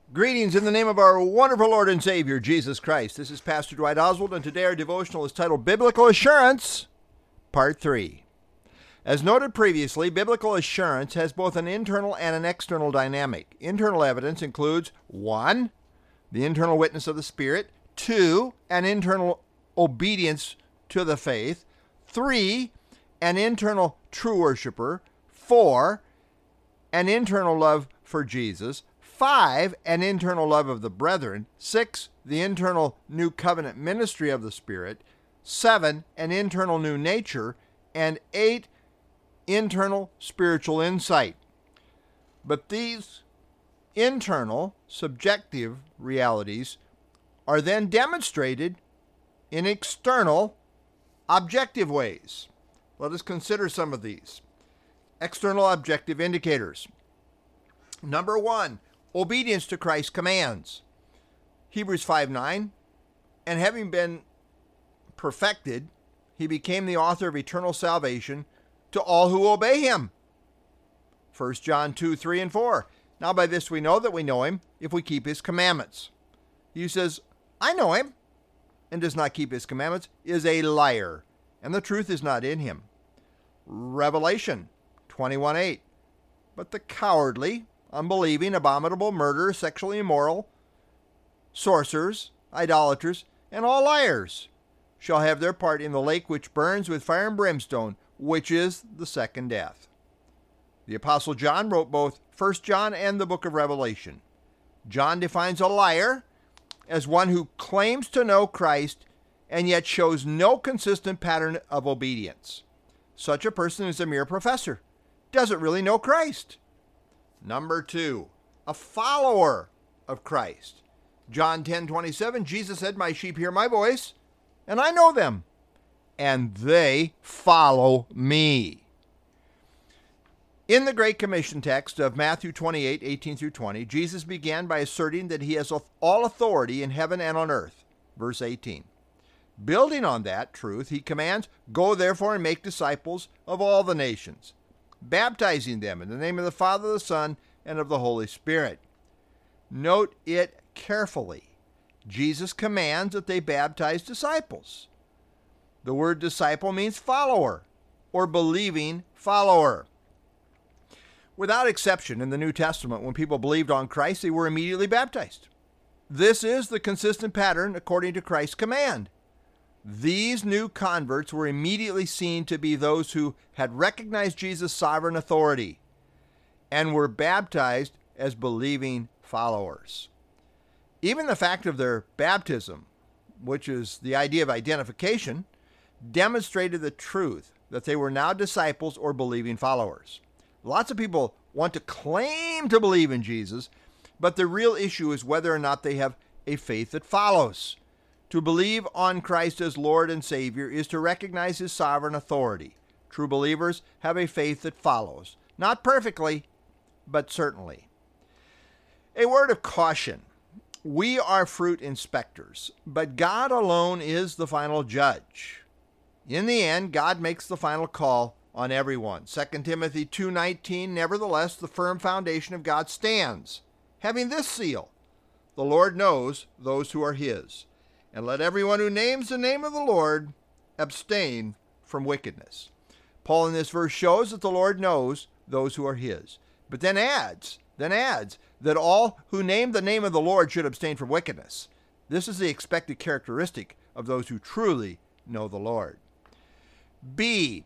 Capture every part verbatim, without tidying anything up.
Greetings in the name of our wonderful Lord and Savior, Jesus Christ. This is Pastor Dwight Oswald, and today our devotional is titled Biblical Assurance, Part three. As noted previously, biblical assurance has both an internal and an external dynamic. Internal evidence includes one, the internal witness of the Spirit, two, an internal obedience to the faith, three, an internal true worshiper, four, an internal love for Jesus, five, an internal love of the brethren, six, the internal new covenant ministry of the Spirit, seven, an internal new nature, and eight, internal spiritual insight. But these internal, subjective realities are then demonstrated in external, objective ways. Let us consider some of these. External objective indicators. Number one, obedience to Christ's commands. Hebrews five nine, and having been perfected, he became the author of eternal salvation to all who obey him. First John two three and four, now by this we know that we know him, if we keep his commandments. He who says, I know him, and does not keep his commandments, is a liar, and the truth is not in him. Revelation twenty-one eight, but the cowardly, unbelieving, abominable, murderers, sexually immoral, sorcerers, idolaters, and all liars shall have their part in the lake which burns with fire and brimstone, which is the second death. The Apostle John wrote both First John and the book of Revelation. John defines a liar as one who claims to know Christ and yet shows no consistent pattern of obedience. Such a person is a mere professor, doesn't really know Christ. Number two, a follower of Christ. John ten twenty-seven, Jesus said, my sheep hear my voice, and I know them, and they follow me. In the Great Commission text of Matthew twenty-eight eighteen through twenty, Jesus began by asserting that he has all authority in heaven and on earth. Verse eighteen. Building on that truth, he commands, go therefore and make disciples of all the nations, baptizing them in the name of the Father, the Son, and of the Holy Spirit. Note it carefully. Jesus commands that they baptize disciples. The word disciple means follower or believing follower. Without exception, in the New Testament, when people believed on Christ, they were immediately baptized. This is the consistent pattern according to Christ's command. These new converts were immediately seen to be those who had recognized Jesus' sovereign authority and were baptized as believing followers. Even the fact of their baptism, which is the idea of identification, demonstrated the truth that they were now disciples or believing followers. Lots of people want to claim to believe in Jesus, but the real issue is whether or not they have a faith that follows. To believe on Christ as Lord and Savior is to recognize his sovereign authority. True believers have a faith that follows, not perfectly, but certainly. A word of caution. We are fruit inspectors, but God alone is the final judge. In the end, God makes the final call on everyone. Second Timothy two nineteen, nevertheless, the firm foundation of God stands, having this seal, the Lord knows those who are his. And let everyone who names the name of the Lord abstain from wickedness. Paul in this verse shows that the Lord knows those who are his, but then adds, then adds that all who name the name of the Lord should abstain from wickedness. This is the expected characteristic of those who truly know the Lord. B,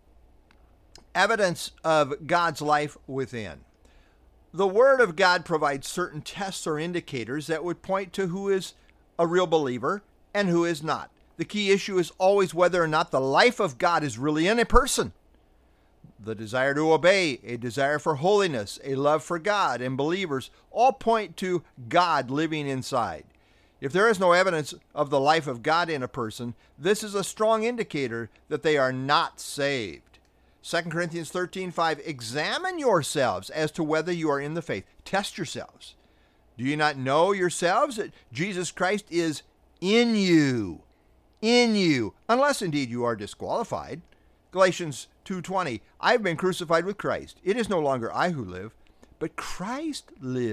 evidence of God's life within. The Word of God provides certain tests or indicators that would point to who is a real believer and who is not. The key issue is always whether or not the life of God is really in a person. The desire to obey, a desire for holiness, a love for God and believers all point to God living inside. If there is no evidence of the life of God in a person, this is a strong indicator that they are not saved. Second Corinthians thirteen five, examine yourselves as to whether you are in the faith. Test yourselves. Do you not know yourselves that Jesus Christ is in you? In you, unless indeed you are disqualified. Galatians two twenty, I have been crucified with Christ. It is no longer I who live, but Christ lives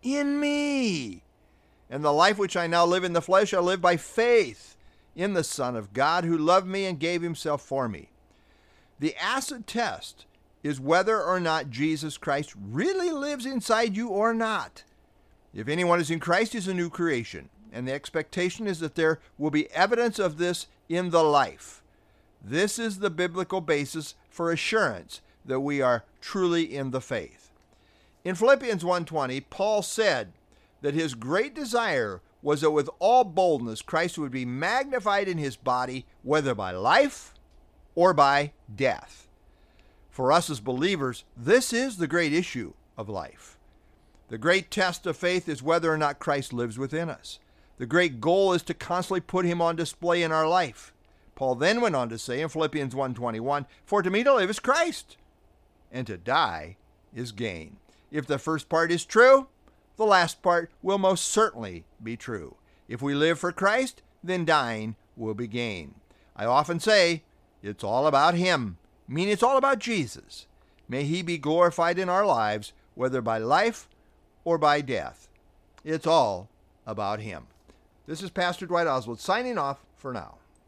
in me. And the life which I now live in the flesh, I live by faith in the Son of God who loved me and gave himself for me. The acid test is whether or not Jesus Christ really lives inside you or not. If anyone is in Christ, he is a new creation, and the expectation is that there will be evidence of this in the life. This is the biblical basis for assurance that we are truly in the faith. In Philippians one twenty, Paul said that his great desire was that with all boldness Christ would be magnified in his body, whether by life or by death. For us as believers, this is the great issue of life. The great test of faith is whether or not Christ lives within us. The great goal is to constantly put him on display in our life. Paul then went on to say in Philippians one twenty-one, "For to me to live is Christ, and to die is gain." If the first part is true, the last part will most certainly be true. If we live for Christ, then dying will be gain. I often say, it's all about him. I mean, it's all about Jesus. May he be glorified in our lives, whether by life or by death. It's all about him. This is Pastor Dwight Oswald signing off for now.